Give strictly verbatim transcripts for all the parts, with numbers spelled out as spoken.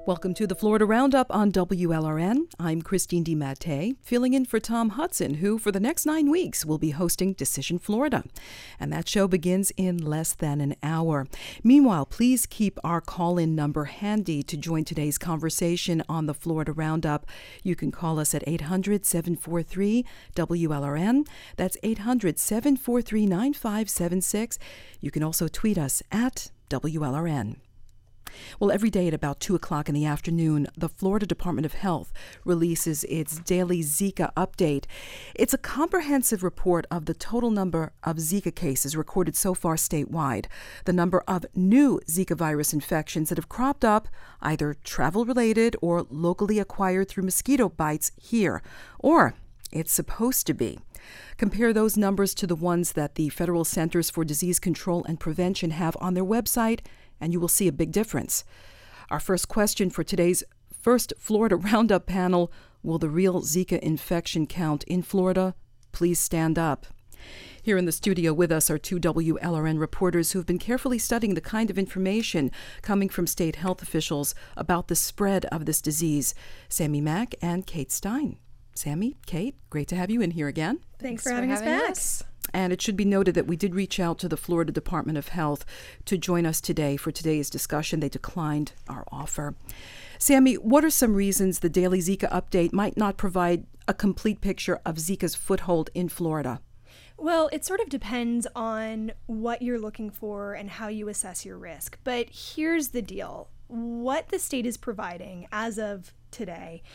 Welcome to the Florida Roundup on W L R N. I'm Christine DiMattei, filling in for Tom Hudson, who for the next nine weeks will be hosting Decision Florida. And that show begins in less than an hour. Meanwhile, please keep our call-in number handy to join today's conversation on the Florida Roundup. You can call us at eight hundred, seven four three, W L R N. That's eight hundred, seven four three, nine five seven six. You can also tweet us at W L R N. Well, every day at about two o'clock in the afternoon, the Florida Department of Health releases its daily Zika update. It's a comprehensive report of the total number of Zika cases recorded so far statewide, the number of new Zika virus infections that have cropped up, either travel-related or locally acquired through mosquito bites here, or it's supposed to be. Compare those numbers to the ones that the Federal Centers for Disease Control and Prevention have on their website, and you will see a big difference. Our first question for today's first Florida Roundup panel: will the real Zika infection count in Florida please stand up? Here in the studio with us are two W L R N reporters who have been carefully studying the kind of information coming from state health officials about the spread of this disease, Sammy Mack and Kate Stein. Sammy, Kate, great to have you in here again. Thanks, Thanks for, for having, having us back. Us. And it should be noted that we did reach out to the Florida Department of Health to join us today for today's discussion. They declined our offer. Sammy, what are some reasons the daily Zika update might not provide a complete picture of Zika's foothold in Florida? Well, it sort of depends on what you're looking for and how you assess your risk. But here's the deal. What the state is providing as of today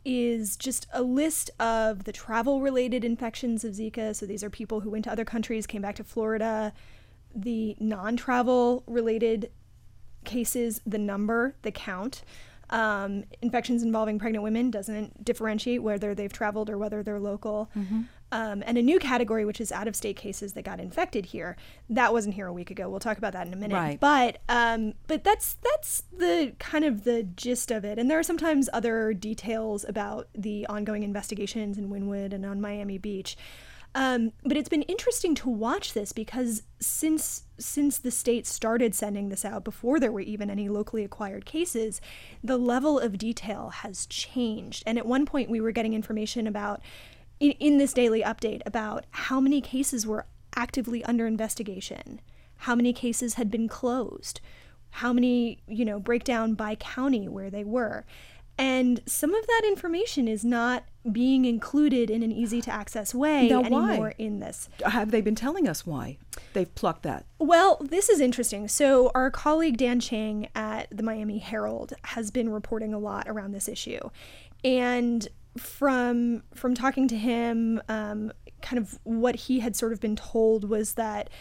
is just a list of the travel-related infections of Zika. So these are people who went to other countries, came back to Florida. The non-travel-related cases, the number, the count. Um, infections involving pregnant women doesn't differentiate whether they've traveled or whether they're local. Mm-hmm. Um, and a new category, which is out-of-state cases that got infected here. That wasn't here a week ago. We'll talk about that in a minute. Right. But um, but that's that's the kind of the gist of it. And there are sometimes other details about the ongoing investigations in Wynwood and on Miami Beach. Um, but it's been interesting to watch this because since since the state started sending this out, before there were even any locally acquired cases, the level of detail has changed. And at one point we were getting information about, in, in this daily update, about how many cases were actively under investigation, how many cases had been closed, how many, you know, breakdown by county where they were. And some of that information is not being included in an easy-to-access way now, anymore why? in this. Have they been telling us why they've plucked that? Well, this is interesting. So our colleague Dan Chang at the Miami Herald has been reporting a lot around this issue. And from from talking to him, um, kind of what he had sort of been told was that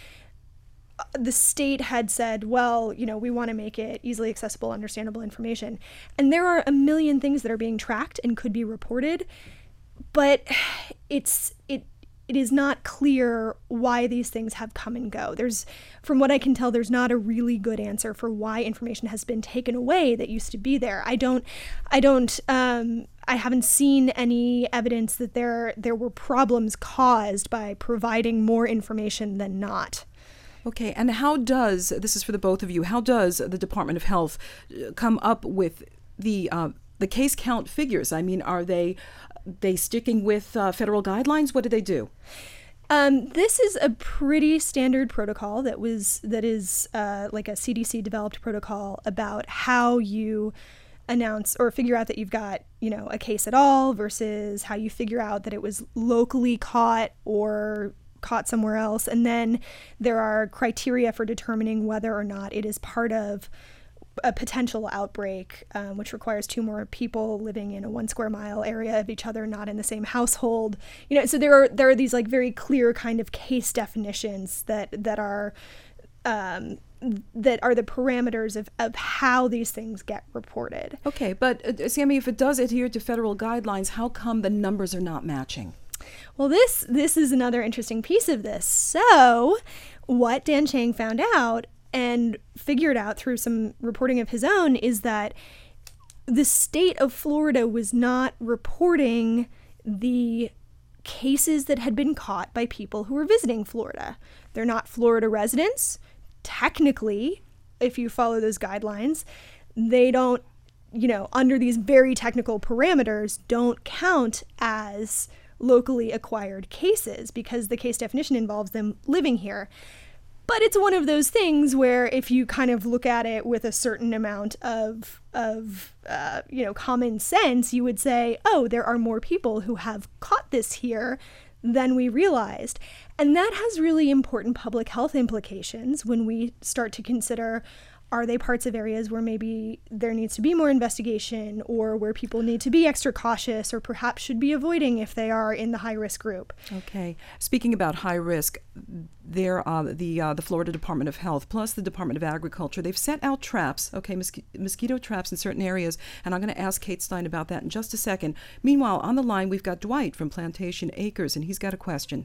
the state had said, well, you know, we want to make it easily accessible, understandable information. And there are a million things that are being tracked and could be reported, but it's it it is not clear why these things have come and go. There's, from what I can tell, there's not a really good answer for why information has been taken away that used to be there. I don't, I don't, um, I haven't seen any evidence that there there were problems caused by providing more information than not. Okay, and how does, this is for the both of you, how does the Department of Health come up with the uh, the case count figures? I mean, are they they sticking with uh, federal guidelines? What do they do? Um, this is a pretty standard protocol that was that is uh, like a C D C developed protocol about how you announce or figure out that you've got, you know, a case at all versus how you figure out that it was locally caught or caught somewhere else. And then there are criteria for determining whether or not it is part of a potential outbreak, um, which requires two more people living in a one square mile area of each other, not in the same household. You know, so there are there are these like very clear kind of case definitions that that are um, that are the parameters of, of how these things get reported. Okay, but uh, Sammy, if it does adhere to federal guidelines, how come the numbers are not matching? Well, this this is another interesting piece of this. So what Dan Chang found out and figured out through some reporting of his own is that the state of Florida was not reporting the cases that had been caught by people who were visiting Florida. They're not Florida residents. Technically, if you follow those guidelines, they don't you know, under these very technical parameters, don't count as locally acquired cases because the case definition involves them living here. But it's one of those things where if you kind of look at it with a certain amount of, of uh, you know, common sense, you would say, oh, there are more people who have caught this here than we realized. And that has really important public health implications when we start to consider, are they parts of areas where maybe there needs to be more investigation or where people need to be extra cautious or perhaps should be avoiding if they are in the high-risk group? Okay. Speaking about high risk, there, uh, the uh, the Florida Department of Health plus the Department of Agriculture, they've set out traps, okay, mosqu- mosquito traps in certain areas, and I'm going to ask Kate Stein about that in just a second. Meanwhile, on the line, we've got Dwight from Plantation Acres, and he's got a question.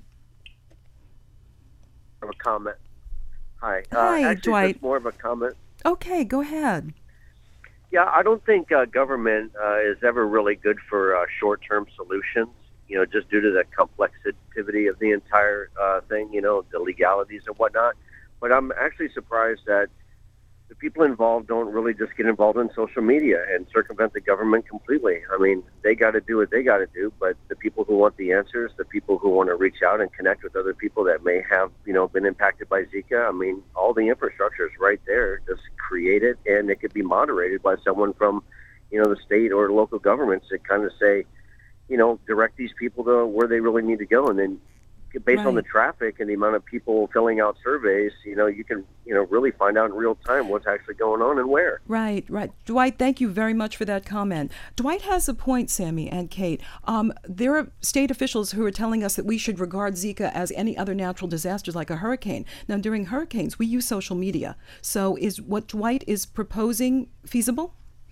A comment. Hi. Hi, uh, actually, Dwight. Just more of a comment. Okay, go ahead. Yeah, I don't think uh, government uh, is ever really good for uh, short-term solutions, you know, just due to the complexity of the entire uh, thing, you know, the legalities and whatnot. But I'm actually surprised that the people involved don't really just get involved in social media and circumvent the government completely. I mean, they got to do what they got to do, but the people who want the answers, the people who want to reach out and connect with other people that may have, you know, been impacted by Zika, I mean, all the infrastructure is right there. Just create it, and it could be moderated by someone from, you know, the state or local governments that kind of say, you know, direct these people to where they really need to go, and then based Right. on the traffic and the amount of people filling out surveys, you know, you can, you know, really find out in real time what's actually going on and where. Right, right. Dwight, thank you very much for that comment. Dwight has a point, Sammy and Kate. Um, there are state officials who are telling us that we should regard Zika as any other natural disaster like a hurricane. Now, during hurricanes, we use social media. So is what Dwight is proposing feasible?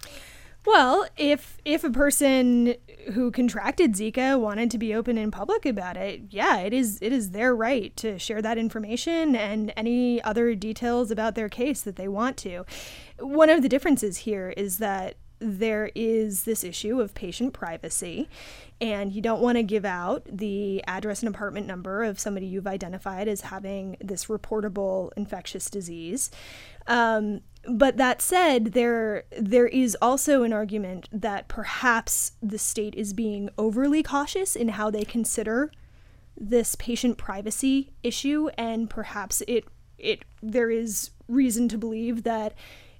Well, if if a person who contracted Zika wanted to be open and public about it, yeah, it is it is their right to share that information and any other details about their case that they want to. One of the differences here is that there is this issue of patient privacy, and you don't want to give out the address and apartment number of somebody you've identified as having this reportable infectious disease. Um, But that said, there there is also an argument that perhaps the state is being overly cautious in how they consider this patient privacy issue, and perhaps it it there is reason to believe that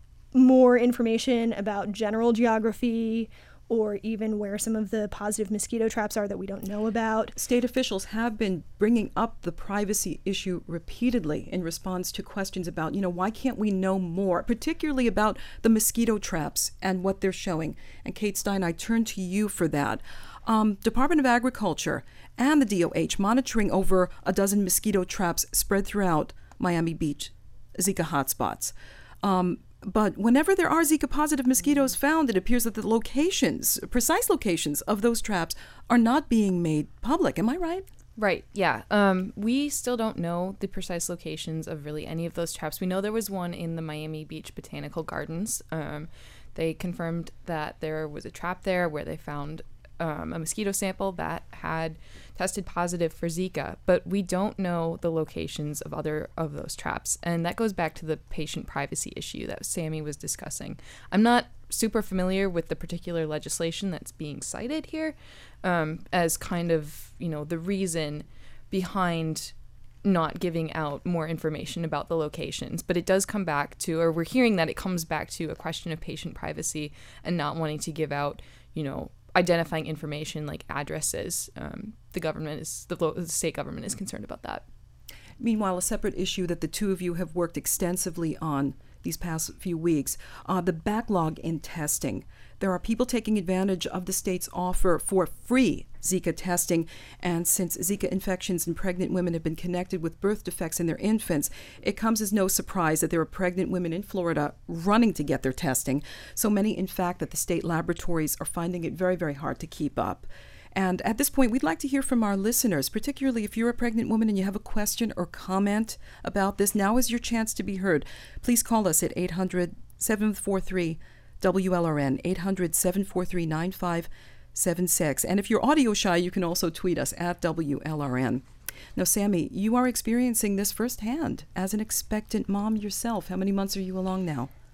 more information about general geography or even where some of the positive mosquito traps are that we don't know about. State officials have been bringing up the privacy issue repeatedly in response to questions about, you know, why can't we know more, particularly about the mosquito traps and what they're showing. And Kate Stein, I turn to you for that. Um, Department of Agriculture and the D O H monitoring over a dozen mosquito traps spread throughout Miami Beach, Zika hotspots. Um, But whenever there are Zika-positive mosquitoes found, it appears that the locations, precise locations of those traps are not being made public. Am I right? Right, yeah. Um, we still don't know the precise locations of really any of those traps. We know there was one in the Miami Beach Botanical Gardens. Um, they confirmed that there was a trap there where they found um, a mosquito sample that had tested positive for Zika, but we don't know the locations of other of those traps. And that goes back to the patient privacy issue that Sammy was discussing. I'm not super familiar with the particular legislation that's being cited here um, as kind of, you know, the reason behind not giving out more information about the locations. But it does come back to, or we're hearing that it comes back to a question of patient privacy and not wanting to give out, you know, identifying information like addresses. Um, the government is, the, lo- the state government is concerned about that. Meanwhile, a separate issue that the two of you have worked extensively on these past few weeks, uh, the backlog in testing. There are people taking advantage of the state's offer for free Zika testing, and since Zika infections in pregnant women have been connected with birth defects in their infants, it comes as no surprise that there are pregnant women in Florida running to get their testing. So many, in fact, that the state laboratories are finding it very, very hard to keep up. And at this point, we'd like to hear from our listeners, particularly if you're a pregnant woman and you have a question or comment about this. Now is your chance to be heard. Please call us at eight hundred, seven four three, W L R N, eight hundred, seven four three, nine five seven six. And if you're audio shy, you can also tweet us at W L R N. Now, Sammy, you are experiencing this firsthand as an expectant mom yourself. How many months are you along now?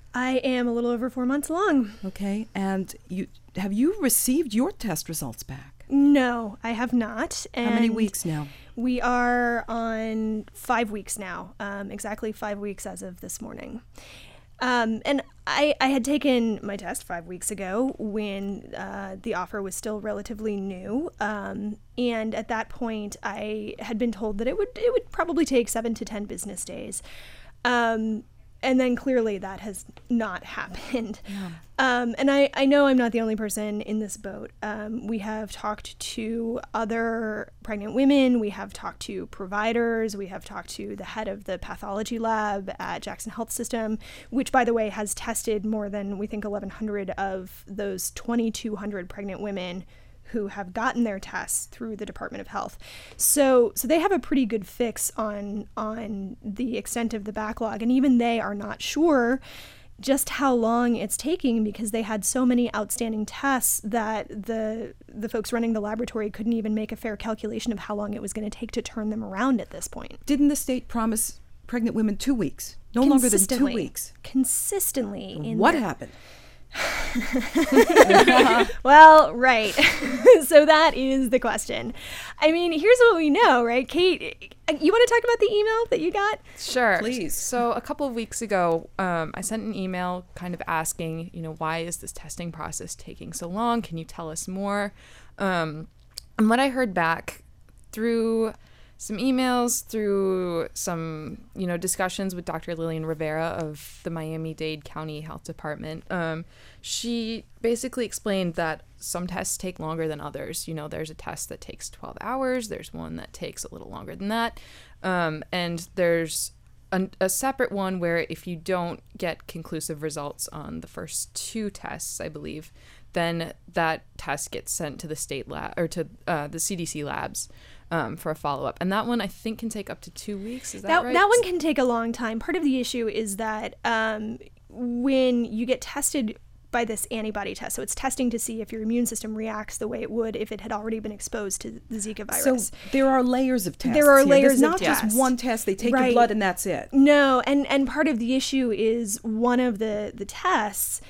I am a little over four months along. Okay, and you have you received your test results back? No, I have not. How many And weeks now? We are on five weeks now, um, exactly five weeks as of this morning. Um, and I, I had taken my test five weeks ago when uh, the offer was still relatively new. Um, and at that point, I had been told that it would it would probably take seven to ten business days. Um, and then clearly that has not happened. Yeah. Um, and I, I know I'm not the only person in this boat. Um, we have talked to other pregnant women. We have talked to providers. We have talked to the head of the pathology lab at Jackson Health System, which, by the way, has tested more than, we think, eleven hundred of those twenty-two hundred pregnant women who have gotten their tests through the Department of Health. So so they have a pretty good fix on on the extent of the backlog, and even they are not sure just how long it's taking because they had so many outstanding tests that the the folks running the laboratory couldn't even make a fair calculation of how long it was going to take to turn them around at this point. Didn't the state promise pregnant women two weeks? No longer than two Consistently. weeks. Consistently. In What their- happened? Well, right. So that is the question. I mean, here's what we know, right? Kate, you want to talk about the email that you got? Sure. Please. So a couple of weeks ago, um, I sent an email kind of asking, you know, why is this testing process taking so long? Can you tell us more? Um, and what I heard back through some emails, through some, you know, discussions with Doctor Lillian Rivera of the Miami-Dade County Health Department, um, she basically explained that some tests take longer than others. You know, there's a test that takes twelve hours. There's one that takes a little longer than that. Um, and there's a, a separate one where if you don't get conclusive results on the first two tests, I believe, then that test gets sent to the state lab or to uh, the C D C labs um, for a follow-up. And that one I think can take up to two weeks. Is that, That, right? that one can take a long time. Part of the issue is that um, when you get tested by this antibody test, so it's testing to see if your immune system reacts the way it would if it had already been exposed to the Zika virus. So there are layers of tests. There are here. layers There's of not tests. just one test. They take your Right. blood and that's it. No, and, and part of the issue is one of the, the tests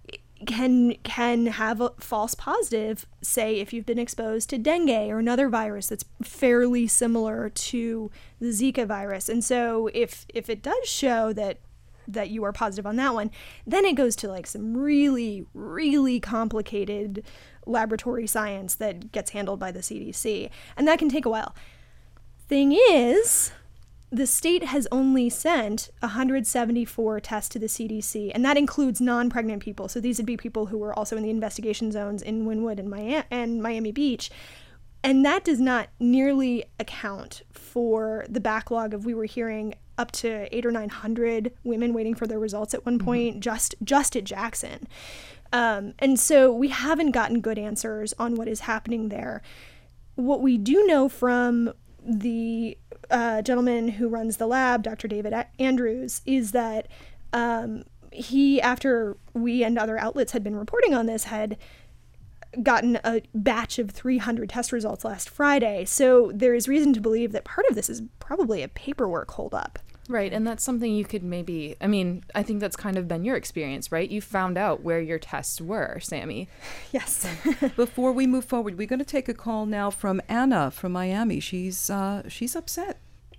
can can have a false positive, say if you've been exposed to dengue or another virus that's fairly similar to the Zika virus. And so if if it does show that that you are positive on that one, then it goes to like some really, really complicated laboratory science that gets handled by the C D C. And that can take a while. Thing is, the state has only sent one hundred seventy-four tests to the C D C, and that includes non-pregnant people. So these would be people who were also in the investigation zones in Wynwood and Miami, and Miami Beach. And that does not nearly account for the backlog of, we were hearing, up to eight or nine hundred women waiting for their results at one point, mm-hmm. just just at Jackson. Um, and so we haven't gotten good answers on what is happening there. What we do know from the uh, gentleman who runs the lab, Doctor David A- Andrews, is that um, he, after we and other outlets had been reporting on this, had gotten a batch of three hundred test results last Friday. So there is reason to believe that part of this is probably a paperwork holdup. Right, and that's something you could maybe, I mean, I think that's kind of been your experience, right? You found out where your tests were, Sammy. Yes. Before we move forward, we're going to take a call now from Anna from Miami. She's uh, she's upset.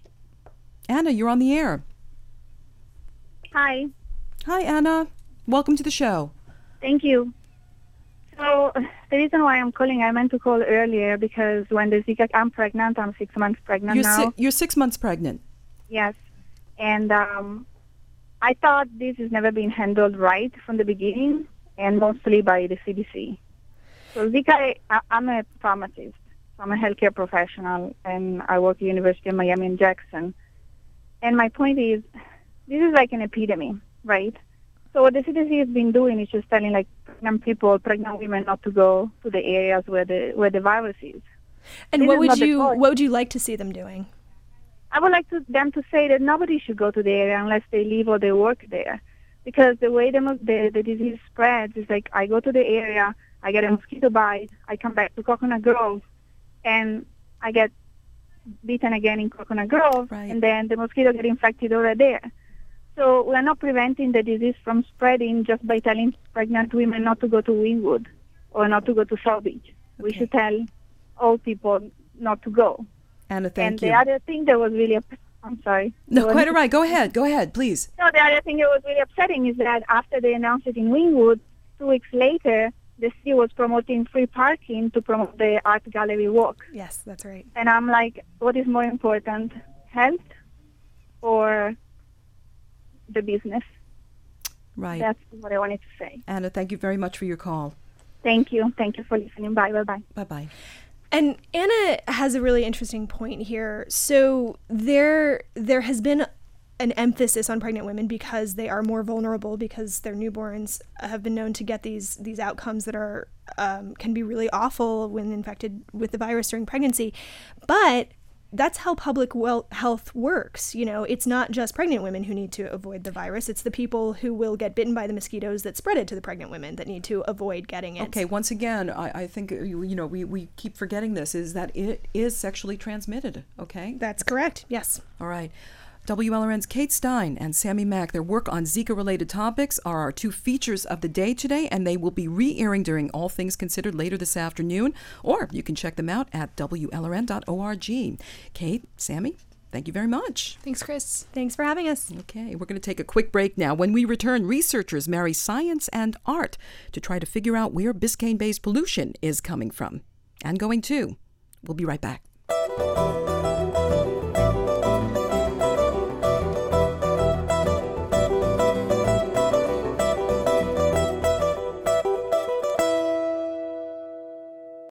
Anna, you're on the air. Hi. Hi, Anna. Welcome to the show. Thank you. So the reason why I'm calling, I meant to call earlier because when the Zika, I'm pregnant. I'm six months pregnant You're, now. si- you're six months pregnant. Yes. And um, I thought this has never been handled right from the beginning, and mostly by the C D C. So Zika, I, I'm a pharmacist. I'm a healthcare professional, and I work at the University of Miami in Jackson. And my point is, this is like an epidemic, right? So what the C D C has been doing is just telling like pregnant people, pregnant women, not to go to the areas where the where the virus is. And This what is would not the you point. what would you like to see them doing? I would like to, them to say that nobody should go to the area unless they live or they work there. Because the way the, the, the disease spreads is like I go to the area, I get a mosquito bite, I come back to Coconut Grove, and I get bitten again in Coconut Grove, Right. and then the mosquito get infected over there. So we are not preventing the disease from spreading just by telling pregnant women not to go to Wynwood or not to go to South Beach. Okay. We should tell all people not to go. Anna, thank and you. And the other thing that was really, up- I'm sorry. No, quite all right. Go ahead. Go ahead, please. No, the other thing that was really upsetting is that after they announced it in Wynwood, two weeks later, the city was promoting free parking to promote the art gallery walk. Yes, that's right. And I'm like, what is more important, health or the business? Right. That's what I wanted to say. Anna, thank you very much for your call. Thank you. Thank you for listening. Bye. Bye-bye. Bye-bye. And Anna has a really interesting point here. So there there has been an emphasis on pregnant women because they are more vulnerable, because their newborns have been known to get these these outcomes that are um, can be really awful when infected with the virus during pregnancy. But that's how public well health works. You know, it's not just pregnant women who need to avoid the virus. It's the people who will get bitten by the mosquitoes that spread it to the pregnant women that need to avoid getting it. Okay, once again, I, I think, you, you know, we, we keep forgetting this, is that it is sexually transmitted, okay? That's correct, yes. All right. W L R N's Kate Stein and Sammy Mack, their work on Zika-related topics are our two features of the day today, and they will be re-airing during All Things Considered later this afternoon, or you can check them out at W L R N dot org. Kate, Sammy, thank you very much. Thanks, Chris. Thanks for having us. Okay, we're going to take a quick break now. When we return, researchers marry science and art to try to figure out where Biscayne Bay's pollution is coming from and going to. We'll be right back.